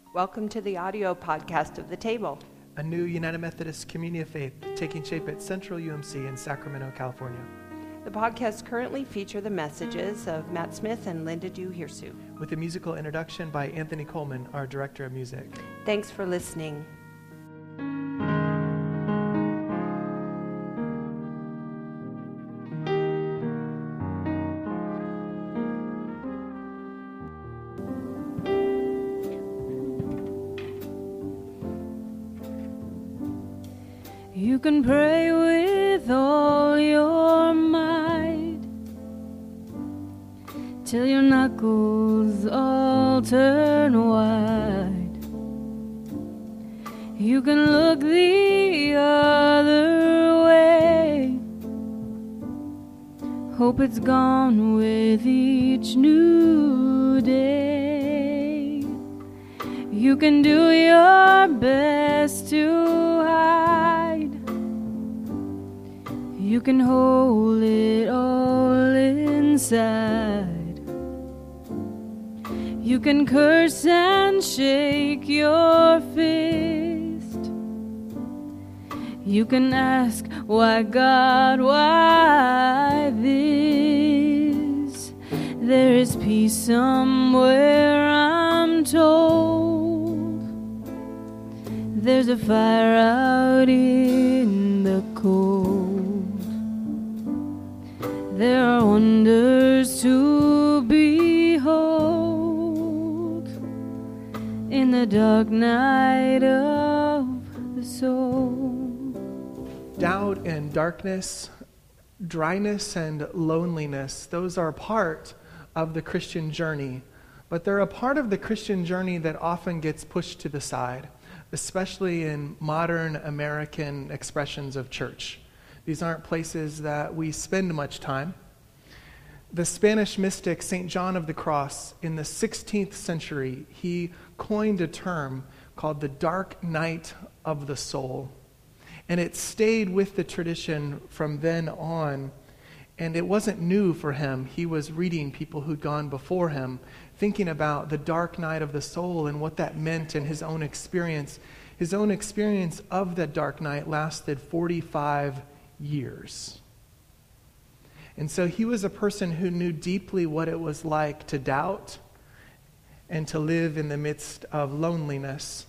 Welcome to the audio podcast of The Table, a new United Methodist community of faith taking shape at Central UMC in Sacramento, California. The podcasts currently feature the messages of Matt Smith and Linda Du Hirsu, with a musical introduction by Anthony Coleman, our director of music. Thanks for listening. You can pray with all your might till your knuckles all turn white. You can look the other way, hope it's gone with each new day. You can do your best to hide, you can hold it all inside. You can curse and shake your fist. You can ask, why God, why this? There is peace somewhere, I'm told. There's a fire out in the cold. There are wonders to behold in the dark night of the soul. Doubt and darkness, dryness and loneliness, those are part of the Christian journey. But they're a part of the Christian journey that often gets pushed to the side, especially in modern American expressions of church. These aren't places that we spend much time. The Spanish mystic St. John of the Cross in the 16th century, he coined a term called the dark night of the soul. And it stayed with the tradition from then on. And it wasn't new for him. He was reading people who'd gone before him, thinking about the dark night of the soul and what that meant in his own experience. His own experience of that dark night lasted 45 years. And so he was a person who knew deeply what it was like to doubt and to live in the midst of loneliness.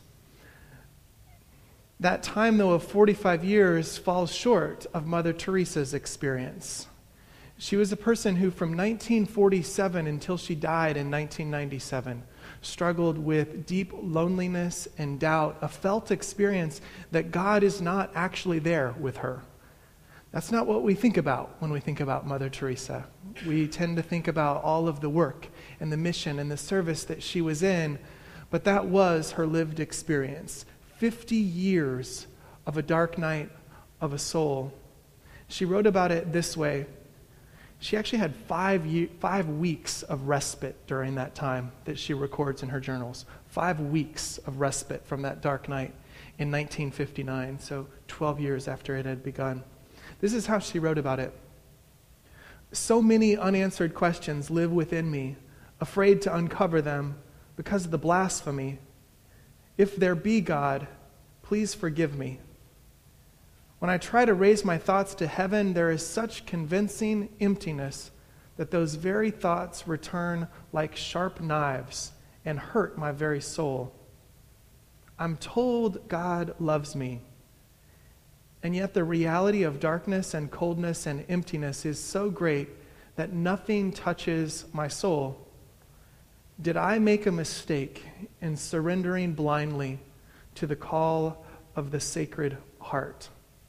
That time, though, of 45 years falls short of Mother Teresa's experience. She was a person who from 1947 until she died in 1997 struggled with deep loneliness and doubt, a felt experience that God is not actually there with her. That's not what we think about when we think about Mother Teresa. We tend to think about all of the work and the mission and the service that she was in, but that was her lived experience. 50 years of a dark night of a soul. She wrote about it this way. She actually had 5 weeks of respite during that time that she records in her journals. 5 weeks of respite from that dark night in 1959, so 12 years after it had begun. This is how she wrote about it. So many unanswered questions live within me, afraid to uncover them because of the blasphemy. If there be God, please forgive me. When I try to raise my thoughts to heaven, there is such convincing emptiness that those very thoughts return like sharp knives and hurt my very soul. I'm told God loves me, and yet the reality of darkness and coldness and emptiness is so great that nothing touches my soul. Did I make a mistake in surrendering blindly to the call of the Sacred Heart?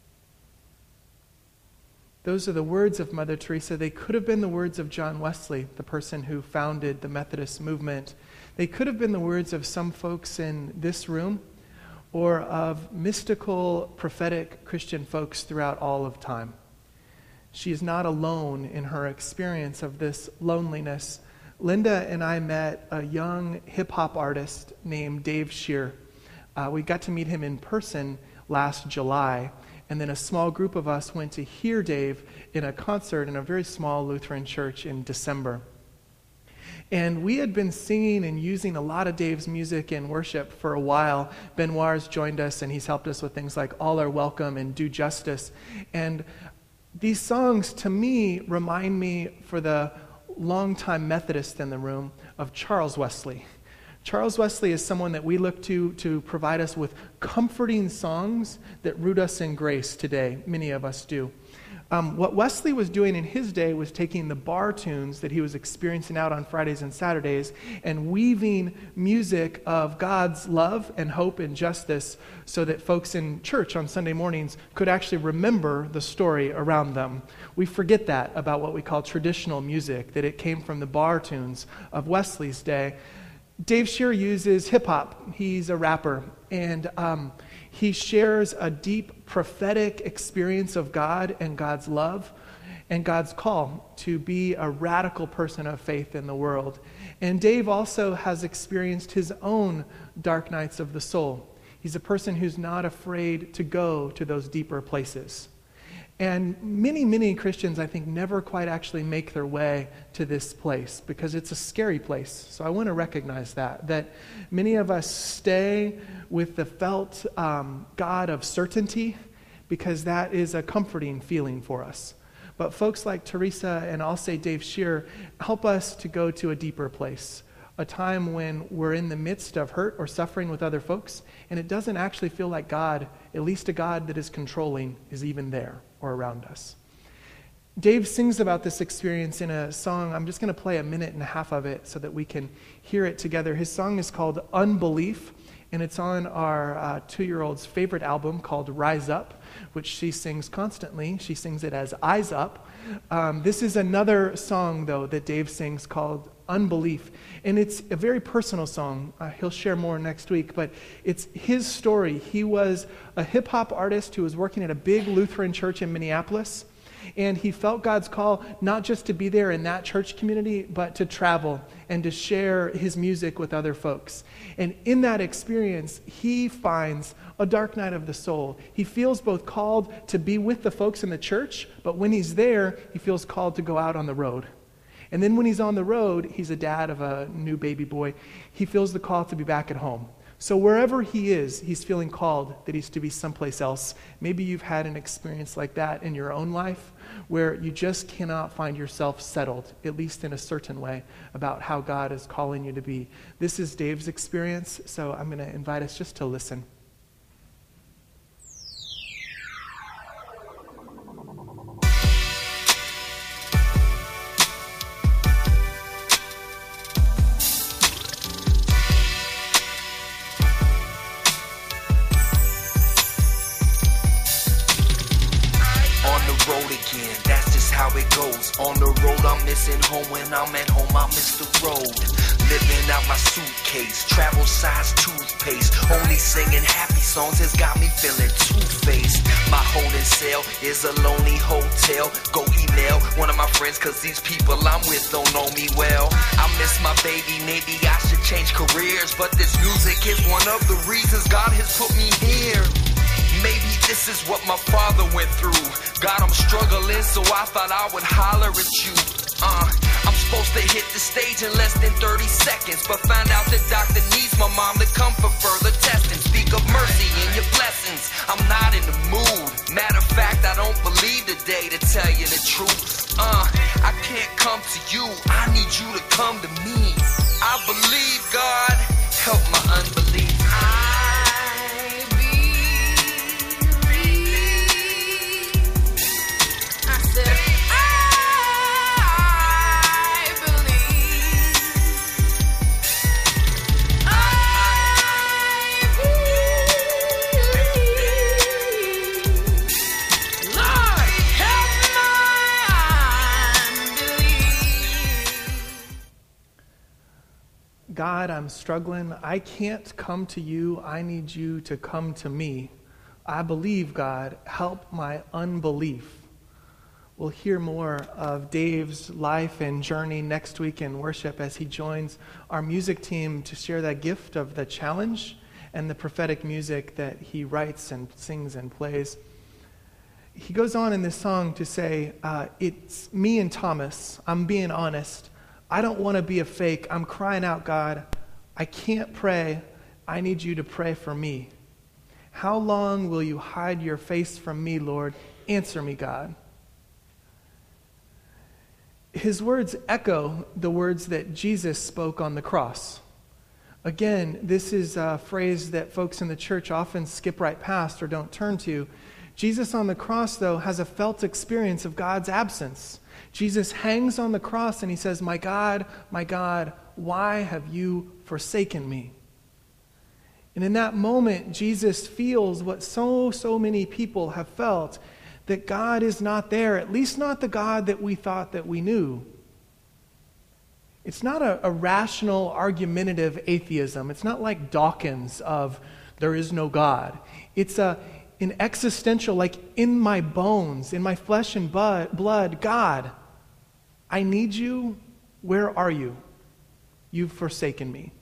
Those are the words of Mother Teresa. They could have been the words of John Wesley, the person who founded the Methodist movement. They could have been the words of some folks in this room, or of mystical, prophetic Christian folks throughout all of time. She is not alone in her experience of this loneliness. Linda and I met a young hip-hop artist named Dave Shear. We got to meet him in person last July, and then a small group of us went to hear Dave in a concert in a very small Lutheran church in December. And we had been singing and using a lot of Dave's music in worship for a while. Benoit's joined us, and he's helped us with things like All Are Welcome and Do Justice. And these songs, to me, remind me, for the longtime Methodist in the room, of Charles Wesley. Charles Wesley is someone that we look to provide us with comforting songs that root us in grace today. Many of us do. What Wesley was doing in his day was taking the bar tunes that he was experiencing out on Fridays and Saturdays and weaving music of God's love and hope and justice so that folks in church on Sunday mornings could actually remember the story around them. We forget that about what we call traditional music, that it came from the bar tunes of Wesley's day. Dave Shearer uses hip-hop. He's a rapper, and he shares a deep prophetic experience of God and God's love and God's call to be a radical person of faith in the world. And Dave also has experienced his own dark nights of the soul. He's a person who's not afraid to go to those deeper places. And many, many Christians, I think, never quite actually make their way to this place because it's a scary place. So I want to recognize that many of us stay with the felt God of certainty because that is a comforting feeling for us. But folks like Teresa and I'll say Dave Shearer help us to go to a deeper place, a time when we're in the midst of hurt or suffering with other folks, and it doesn't actually feel like God, at least a God that is controlling, is even there or around us. Dave sings about this experience in a song. I'm just going to play a minute and a half of it so that we can hear it together. His song is called Unbelief, and it's on our 2-year-old's favorite album called Rise Up, which she sings constantly. She sings it as Eyes Up. This is another song, though, that Dave sings called Unbelief, and it's a very personal song. He'll share more next week, but it's his story. He was a hip-hop artist who was working at a big Lutheran church in Minneapolis, and he felt God's call not just to be there in that church community, but to travel and to share his music with other folks. And in that experience, he finds a dark night of the soul. He feels both called to be with the folks in the church, but when he's there, he feels called to go out on the road. And then when he's on the road, he's a dad of a new baby boy, he feels the call to be back at home. So wherever he is, he's feeling called that he's to be someplace else. Maybe you've had an experience like that in your own life where you just cannot find yourself settled, at least in a certain way, about how God is calling you to be. This is Dave's experience, so I'm going to invite us just to listen. On the road, I'm missing home. When I'm at home, I miss the road. Living out my suitcase, travel size toothpaste. Only singing happy songs has got me feeling two-faced. My holding cell is a lonely hotel. Go email one of my friends, cause these people I'm with don't know me well. I miss my baby, maybe I should change careers, but this music is one of the reasons God has put me here. Maybe this is what my father went through. God, I'm struggling, so I thought I would holler at you. I'm supposed to hit the stage in less than 30 seconds, but find out the doctor needs my mom to come for further testing. Speak of mercy and your blessings, I'm not in the mood. Matter of fact, I don't believe today, to tell you the truth. I can't come to you, I need you to come to me. I believe, God, help my unbelief. God, I'm struggling. I can't come to you. I need you to come to me. I believe, God, help my unbelief. We'll hear more of Dave's life and journey next week in worship as he joins our music team to share that gift of the challenge and the prophetic music that he writes and sings and plays. He goes on in this song to say, it's me and Thomas. I'm being honest. I don't want to be a fake. I'm crying out, God, I can't pray. I need you to pray for me. How long will you hide your face from me, Lord? Answer me, God. His words echo the words that Jesus spoke on the cross. Again, this is a phrase that folks in the church often skip right past or don't turn to. Jesus on the cross, though, has a felt experience of God's absence. Jesus hangs on the cross and he says, my God, why have you forsaken me? And in that moment, Jesus feels what so many people have felt, that God is not there, at least not the God that we thought that we knew. It's not a rational, argumentative atheism. It's not like Dawkins of there is no God. It's an existential, like in my bones, in my flesh and blood, God, I need you. Where are you? You've forsaken me.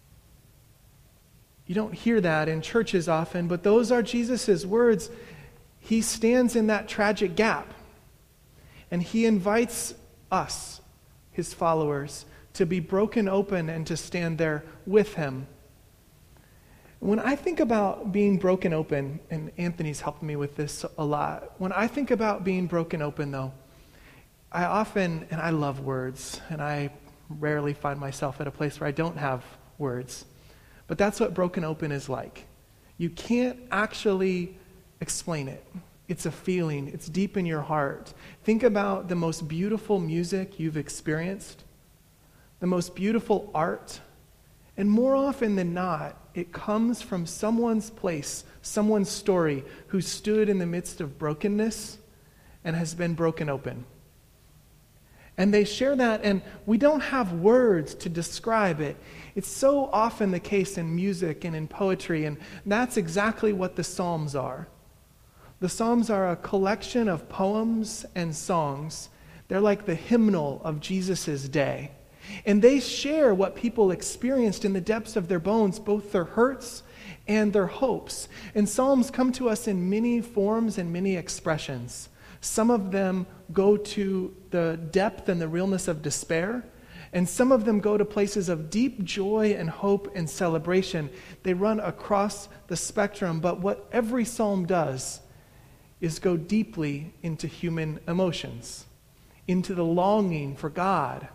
You don't hear that in churches often, but those are Jesus' words. He stands in that tragic gap, and he invites us, his followers, to be broken open and to stand there with him. When I think about being broken open, and Anthony's helped me with this a lot, when I think about being broken open, though, I often, and I love words, and I rarely find myself at a place where I don't have words, but that's what broken open is like. You can't actually explain it. It's a feeling. It's deep in your heart. Think about the most beautiful music you've experienced, the most beautiful art, and more often than not, it comes from someone's place, someone's story who stood in the midst of brokenness and has been broken open. And they share that, and we don't have words to describe it. It's so often the case in music and in poetry, and that's exactly what the Psalms are. The Psalms are a collection of poems and songs. They're like the hymnal of Jesus' day. And they share what people experienced in the depths of their bones, both their hurts and their hopes. And Psalms come to us in many forms and many expressions. Some of them go to the depth and the realness of despair, and some of them go to places of deep joy and hope and celebration. They run across the spectrum, but what every psalm does is go deeply into human emotions, into the longing for God.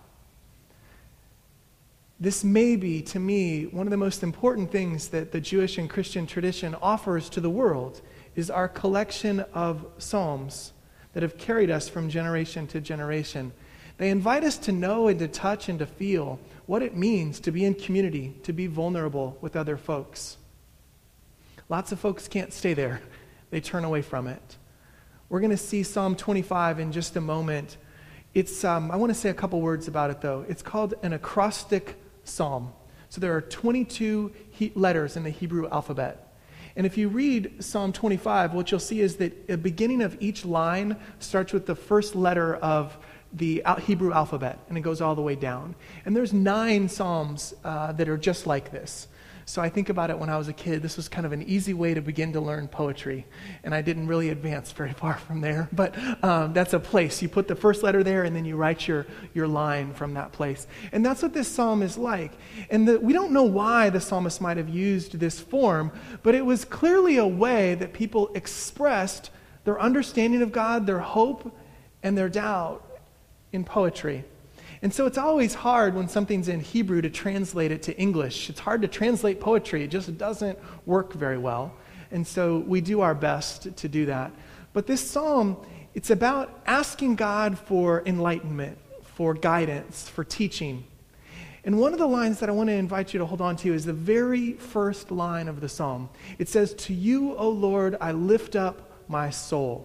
This may be, to me, one of the most important things that the Jewish and Christian tradition offers to the world is our collection of psalms that have carried us from generation to generation. They invite us to know and to touch and to feel what it means to be in community, to be vulnerable with other folks. Lots of folks can't stay there. They turn away from it. We're going to see Psalm 25 in just a moment. It's I want to say a couple words about it, though. It's called an acrostic psalm. So there are 22 letters in the Hebrew alphabet. And if you read Psalm 25, what you'll see is that the beginning of each line starts with the first letter of the Hebrew alphabet, and it goes all the way down. And there's 9 psalms that are just like this. So I think about it when I was a kid. This was kind of an easy way to begin to learn poetry. And I didn't really advance very far from there. But that's a place. You put the first letter there, and then you write your line from that place. And that's what this psalm is like. And we don't know why the psalmist might have used this form, but it was clearly a way that people expressed their understanding of God, their hope, and their doubt in poetry. And so it's always hard when something's in Hebrew to translate it to English. It's hard to translate poetry. It just doesn't work very well. And so we do our best to do that. But this psalm, it's about asking God for enlightenment, for guidance, for teaching. And one of the lines that I want to invite you to hold on to is the very first line of the psalm. It says, "To you, O Lord, I lift up my soul."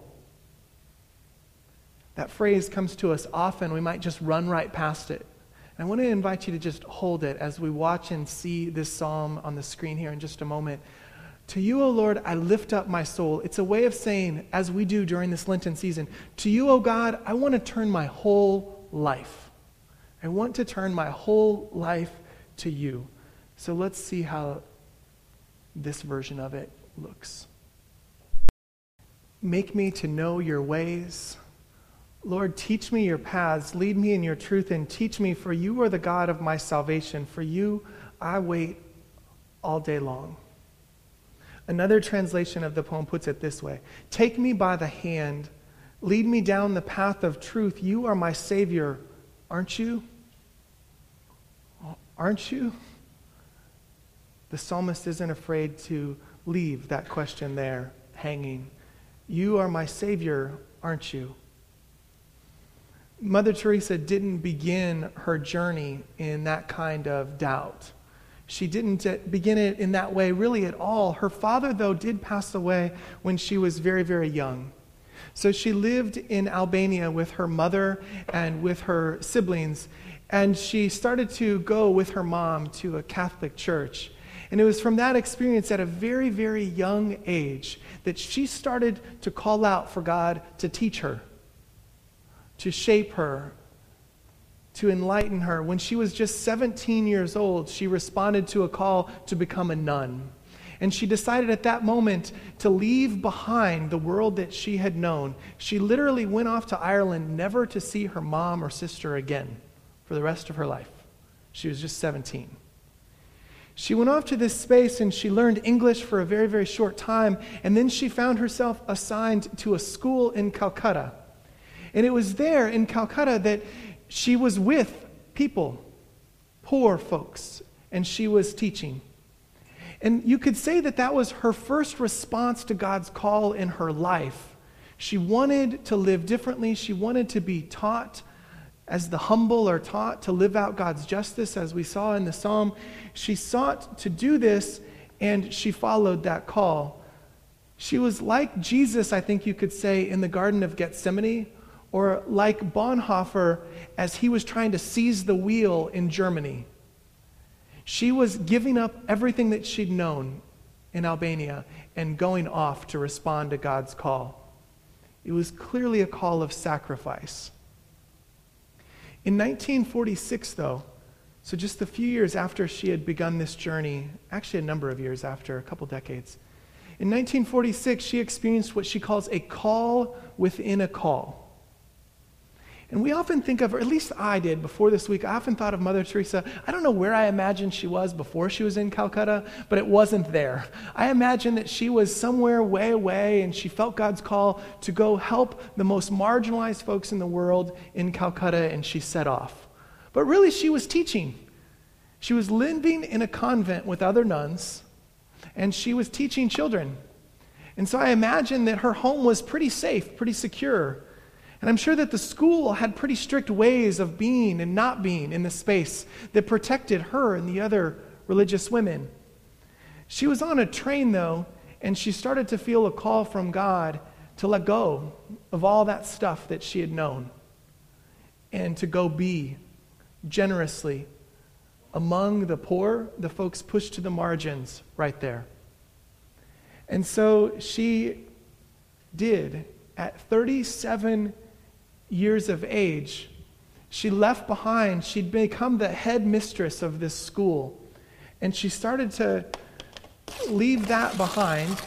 That phrase comes to us often. We might just run right past it. And I want to invite you to just hold it as we watch and see this psalm on the screen here in just a moment. To you, O Lord, I lift up my soul. It's a way of saying, as we do during this Lenten season, to you, O God, I want to turn my whole life. I want to turn my whole life to you. So let's see how this version of it looks. Make me to know your ways. Lord, teach me your paths, lead me in your truth, and teach me, for you are the God of my salvation. For you I wait all day long. Another translation of the poem puts it this way: take me by the hand, lead me down the path of truth. You are my Savior, aren't you? Aren't you? The psalmist isn't afraid to leave that question there hanging. You are my Savior, aren't you? Mother Teresa didn't begin her journey in that kind of doubt. She didn't begin it in that way really at all. Her father, though, did pass away when she was very, very young. So she lived in Albania with her mother and with her siblings, and she started to go with her mom to a Catholic church. And it was from that experience at a very, very young age that she started to call out for God to teach her, to shape her, to enlighten her. When she was just 17 years old, she responded to a call to become a nun. And she decided at that moment to leave behind the world that she had known. She literally went off to Ireland never to see her mom or sister again for the rest of her life. She was just 17. She went off to this space and she learned English for a very, very short time, and then she found herself assigned to a school in Calcutta. And it was there in Calcutta that she was with people, poor folks, and she was teaching. And you could say that that was her first response to God's call in her life. She wanted to live differently. She wanted to be taught, as the humble are taught, to live out God's justice, as we saw in the psalm. She sought to do this, and she followed that call. She was like Jesus, I think you could say, in the Garden of Gethsemane, or like Bonhoeffer as he was trying to seize the wheel in Germany. She was giving up everything that she'd known in Albania and going off to respond to God's call. It was clearly a call of sacrifice. In 1946, though, so just a few years after she had begun this journey, actually a number of years after, a couple decades, in 1946, she experienced what she calls a call within a call. And we often think of, or at least I did before this week, I often thought of Mother Teresa. I don't know where I imagined she was before she was in Calcutta, but it wasn't there. I imagined that she was somewhere way away and she felt God's call to go help the most marginalized folks in the world in Calcutta, and she set off. But really she was teaching. She was living in a convent with other nuns, and she was teaching children. And so I imagine that her home was pretty safe, pretty secure. And I'm sure that the school had pretty strict ways of being and not being in the space that protected her and the other religious women. She was on a train, though, and she started to feel a call from God to let go of all that stuff that she had known and to go be generously among the poor, the folks pushed to the margins right there. And so she did. At 37 years of age, she left behind, she'd become the head mistress of this school, and she started to leave that behind.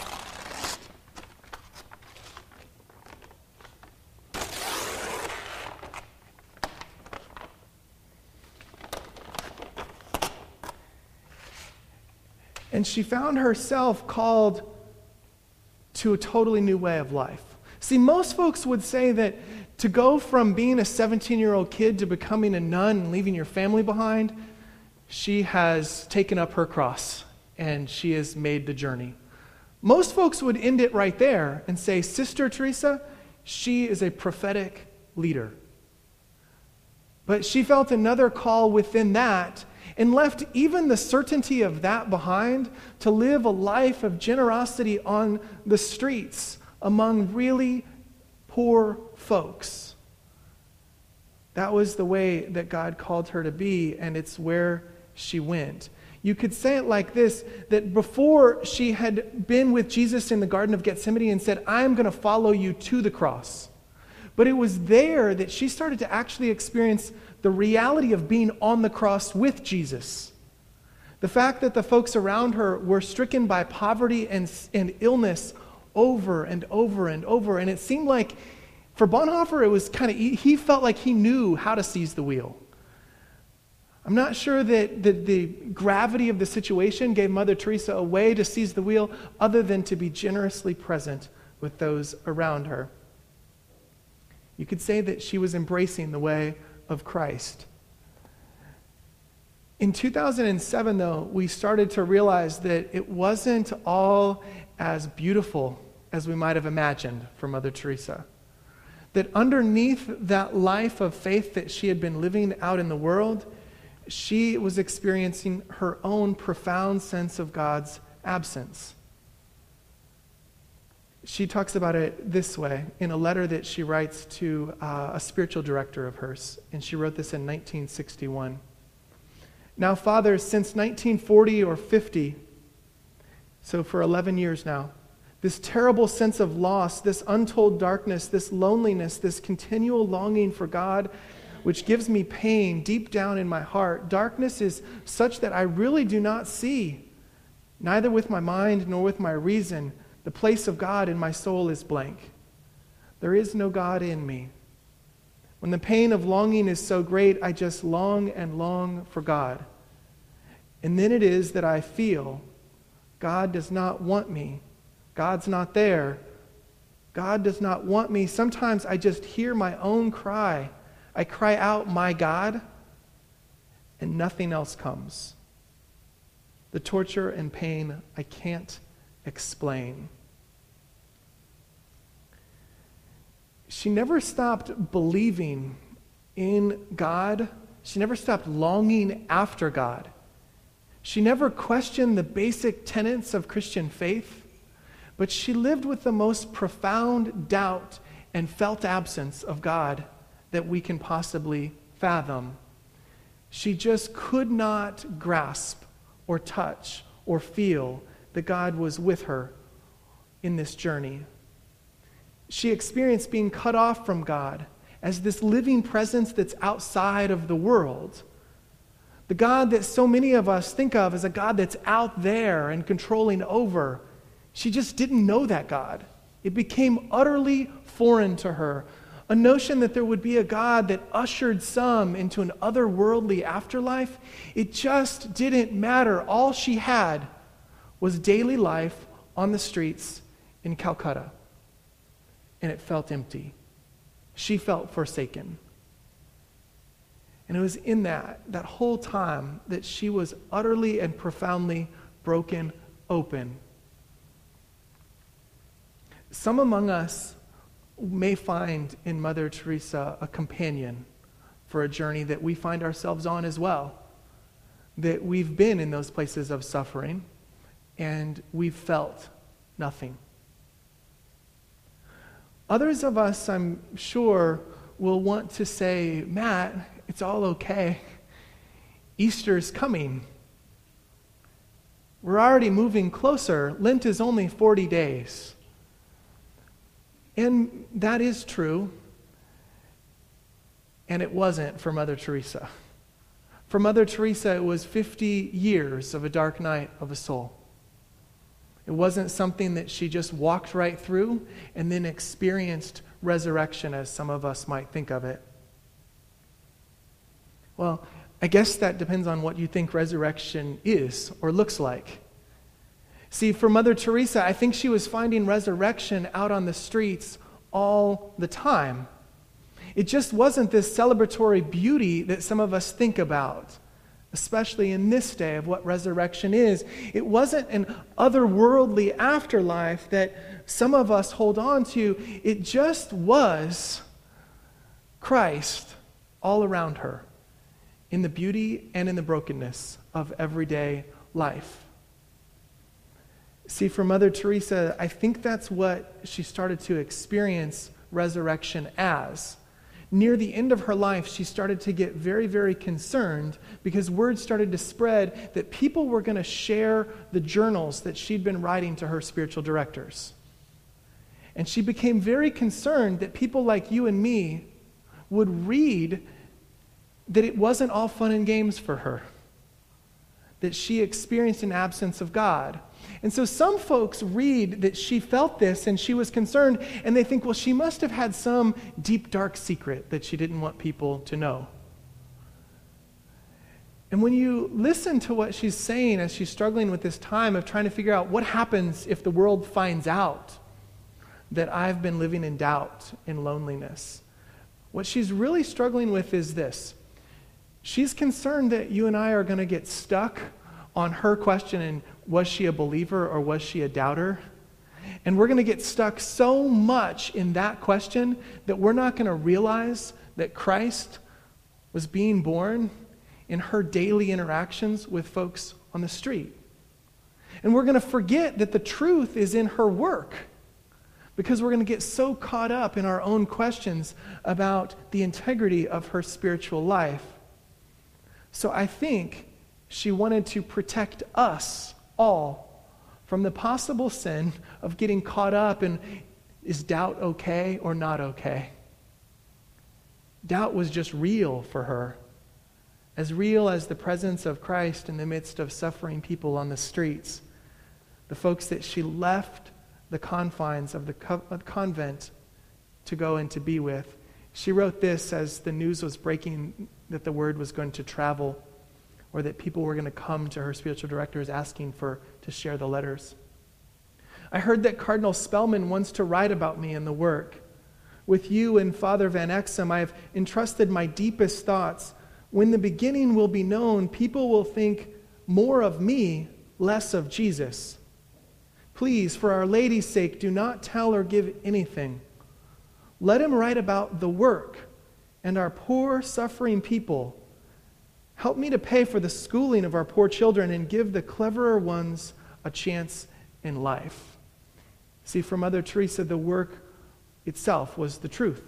And she found herself called to a totally new way of life. See, most folks would say that to go from being a 17-year-old kid to becoming a nun and leaving your family behind, she has taken up her cross and she has made the journey. Most folks would end it right there and say, Sister Teresa, she is a prophetic leader. But she felt another call within that and left even the certainty of that behind to live a life of generosity on the streets among really poor folks. That was the way that God called her to be, and it's where she went. You could say it like this, that before she had been with Jesus in the Garden of Gethsemane and said, I'm going to follow you to the cross. But it was there that she started to actually experience the reality of being on the cross with Jesus. The fact that the folks around her were stricken by poverty and illness over and over and over. And it seemed like For Bonhoeffer, it was he felt like he knew how to seize the wheel. I'm not sure that the gravity of the situation gave Mother Teresa a way to seize the wheel other than to be generously present with those around her. You could say that she was embracing the way of Christ. In 2007, though, we started to realize that it wasn't all as beautiful as we might have imagined for Mother Teresa. That underneath that life of faith that she had been living out in the world, she was experiencing her own profound sense of God's absence. She talks about it this way in a letter that she writes to a spiritual director of hers, and she wrote this in 1961. Now, Father, since 1940 or 50, so for 11 years now, this terrible sense of loss, this untold darkness, this loneliness, this continual longing for God, which gives me pain deep down in my heart. Darkness is such that I really do not see, neither with my mind nor with my reason. The place of God in my soul is blank. There is no God in me. When the pain of longing is so great, I just long and long for God. And then it is that I feel God does not want me. God's not there. God does not want me. Sometimes I just hear my own cry. I cry out, my God, and nothing else comes. The torture and pain I can't explain. She never stopped believing in God. She never stopped longing after God. She never questioned the basic tenets of Christian faith, but she lived with the most profound doubt and felt absence of God that we can possibly fathom. She just could not grasp or touch or feel that God was with her in this journey. She experienced being cut off from God as this living presence that's outside of the world. The God that so many of us think of as a God that's out there and controlling over. She just didn't know that God. It became utterly foreign to her. A notion that there would be a God that ushered some into an otherworldly afterlife, it just didn't matter. All she had was daily life on the streets in Calcutta. And it felt empty. She felt forsaken. And it was in that whole time that she was utterly and profoundly broken open. Some among us may find in Mother Teresa a companion for a journey that we find ourselves on as well. That we've been in those places of suffering and we've felt nothing. Others of us, I'm sure, will want to say, Matt, it's all okay. Easter's coming. We're already moving closer. Lent is only 40 days. And that is true. And it wasn't for Mother Teresa. For Mother Teresa, it was 50 years of a dark night of a soul. It wasn't something that she just walked right through and then experienced resurrection as some of us might think of it. Well, I guess that depends on what you think resurrection is or looks like. See, for Mother Teresa, I think she was finding resurrection out on the streets all the time. It just wasn't this celebratory beauty that some of us think about, especially in this day of what resurrection is. It wasn't an otherworldly afterlife that some of us hold on to. It just was Christ all around her, in the beauty and in the brokenness of everyday life. See, for Mother Teresa, I think that's what she started to experience resurrection as. Near the end of her life, she started to get very, very concerned because word started to spread that people were going to share the journals that she'd been writing to her spiritual directors. And she became very concerned that people like you and me would read that it wasn't all fun and games for her. that she experienced an absence of God. And so some folks read that she felt this and she was concerned, and they think, well, she must have had some deep, dark secret that she didn't want people to know. And when you listen to what she's saying as she's struggling with this time of trying to figure out what happens if the world finds out that I've been living in doubt and loneliness, what she's really struggling with is this. She's concerned that you and I are going to get stuck on her question, and was she a believer or was she a doubter? And we're going to get stuck so much in that question that we're not going to realize that Christ was being born in her daily interactions with folks on the street. And we're going to forget that the truth is in her work, because we're going to get so caught up in our own questions about the integrity of her spiritual life. So I think she wanted to protect us all from the possible sin of getting caught up in, is doubt okay or not okay? Doubt was just real for her, as real as the presence of Christ in the midst of suffering people on the streets, the folks that she left the confines of the convent to go and to be with. She wrote this as the news was breaking that the word was going to travel, or that people were going to come to her spiritual directors asking to share the letters. I heard that Cardinal Spellman wants to write about me in the work. With you and Father Van Exum, I have entrusted my deepest thoughts. When the beginning will be known, people will think more of me, less of Jesus. Please, for Our Lady's sake, do not tell or give anything. Let him write about the work and our poor, suffering people. Help me to pay for the schooling of our poor children and give the cleverer ones a chance in life. See, for Mother Teresa, the work itself was the truth.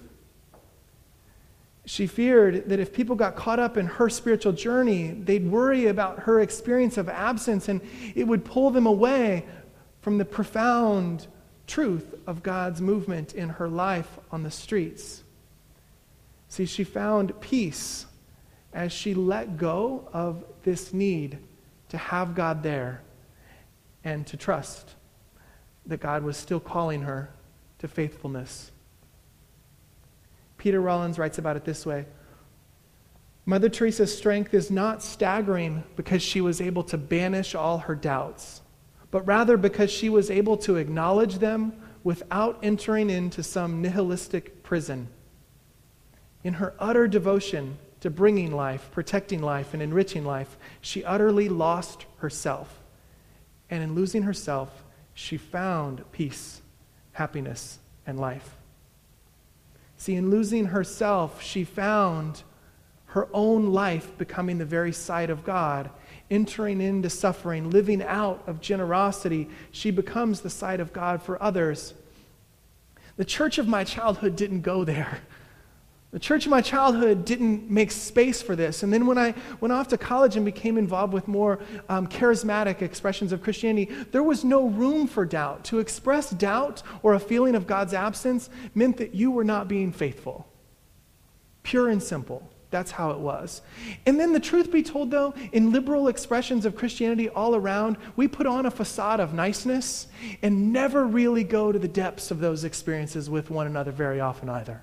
She feared that if people got caught up in her spiritual journey, they'd worry about her experience of absence, and it would pull them away from the profound truth of God's movement in her life on the streets. See, she found peace as she let go of this need to have God there and to trust that God was still calling her to faithfulness. Peter Rollins writes about it this way: Mother Teresa's strength is not staggering because she was able to banish all her doubts, but rather because she was able to acknowledge them without entering into some nihilistic prison. In her utter devotion to bringing life, protecting life, and enriching life, she utterly lost herself. And in losing herself, she found peace, happiness, and life. See, in losing herself, she found her own life becoming the very sight of God, entering into suffering, living out of generosity. She becomes the sight of God for others. The church of my childhood didn't go there. The church of my childhood didn't make space for this. And then when I went off to college and became involved with more charismatic expressions of Christianity, there was no room for doubt. To express doubt or a feeling of God's absence meant that you were not being faithful. Pure and simple. That's how it was. And then the truth be told, though, in liberal expressions of Christianity all around, we put on a facade of niceness and never really go to the depths of those experiences with one another very often either.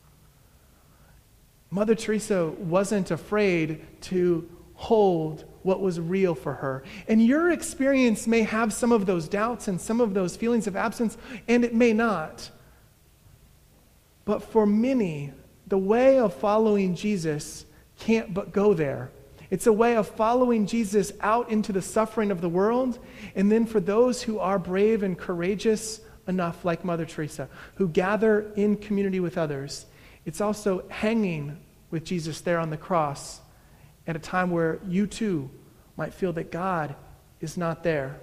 Mother Teresa wasn't afraid to hold what was real for her. And your experience may have some of those doubts and some of those feelings of absence, and it may not. But for many, the way of following Jesus can't but go there. It's a way of following Jesus out into the suffering of the world, and then for those who are brave and courageous enough, like Mother Teresa, who gather in community with others, it's also hanging with Jesus there on the cross at a time where you too might feel that God is not there.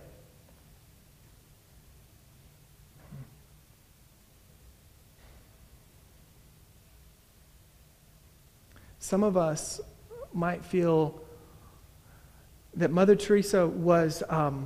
Some of us might feel that Mother Teresa was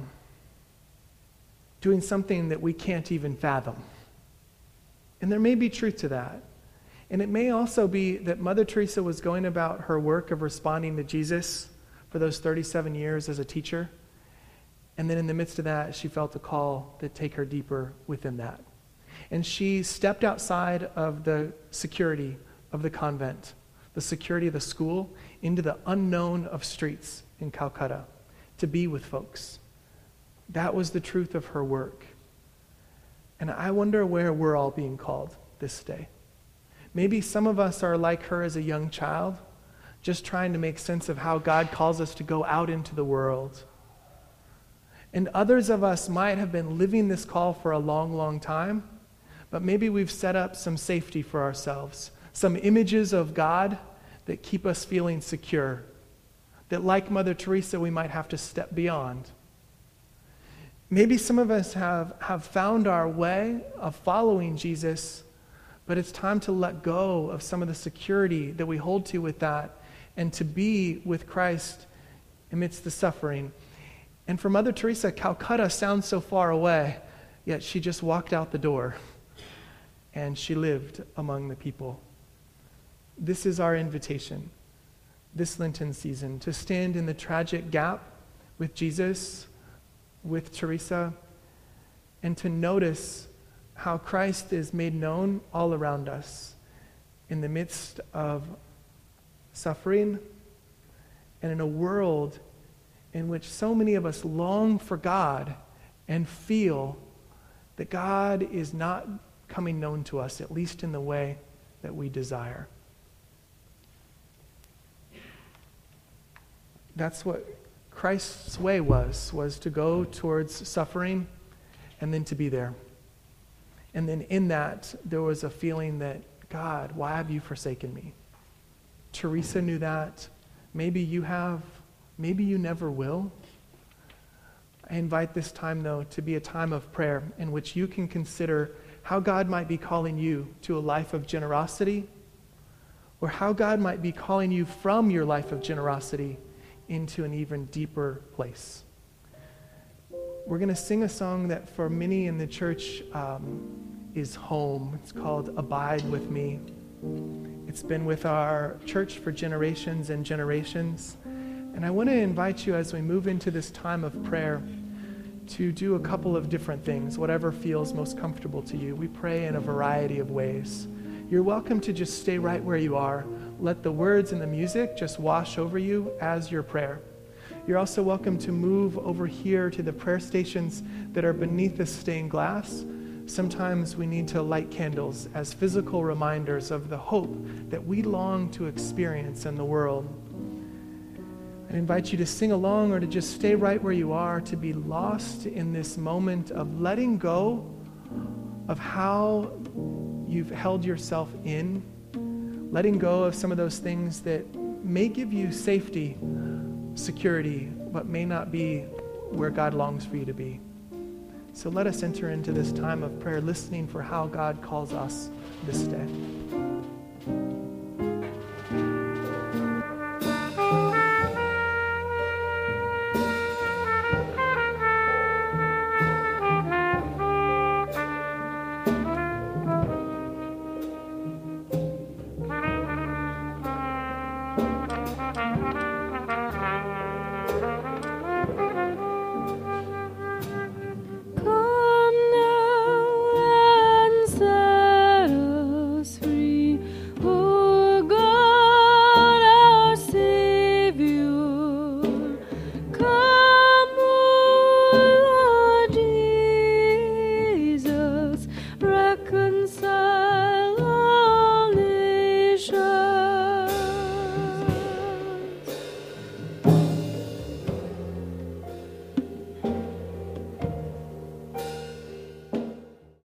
doing something that we can't even fathom. And there may be truth to that. And it may also be that Mother Teresa was going about her work of responding to Jesus for those 37 years as a teacher. And then in the midst of that, she felt a call to take her deeper within that. And she stepped outside of the security of the convent, the security of the school, into the unknown of streets in Calcutta to be with folks. That was the truth of her work. And I wonder where we're all being called this day. Maybe some of us are like her as a young child, just trying to make sense of how God calls us to go out into the world. And others of us might have been living this call for a long, long time, but maybe we've set up some safety for ourselves, some images of God that keep us feeling secure, that like Mother Teresa, we might have to step beyond. Maybe some of us have found our way of following Jesus, but it's time to let go of some of the security that we hold to with that and to be with Christ amidst the suffering. And for Mother Teresa, Calcutta sounds so far away, yet she just walked out the door and she lived among the people. This is our invitation, this Lenten season, to stand in the tragic gap with Jesus, with Teresa, and to notice how Christ is made known all around us in the midst of suffering and in a world in which so many of us long for God and feel that God is not coming known to us, at least in the way that we desire. That's what Christ's way was to go towards suffering and then to be there. And then in that, there was a feeling that, God, why have you forsaken me? Teresa knew that. Maybe you have. Maybe you never will. I invite this time, though, to be a time of prayer in which you can consider how God might be calling you to a life of generosity, or how God might be calling you from your life of generosity into an even deeper place. We're going to sing a song that for many in the church is home. It's called Abide With Me. It's been with our church for generations and generations. And I want to invite you, as we move into this time of prayer, to do a couple of different things, whatever feels most comfortable to you. We pray in a variety of ways. You're welcome to just stay right where you are. Let the words and the music just wash over you as your prayer. You're also welcome to move over here to the prayer stations that are beneath the stained glass. Sometimes we need to light candles as physical reminders of the hope that we long to experience in the world. I invite you to sing along or to just stay right where you are, to be lost in this moment of letting go of how you've held yourself in, letting go of some of those things that may give you safety, security, but may not be where God longs for you to be. So let us enter into this time of prayer, listening for how God calls us this day.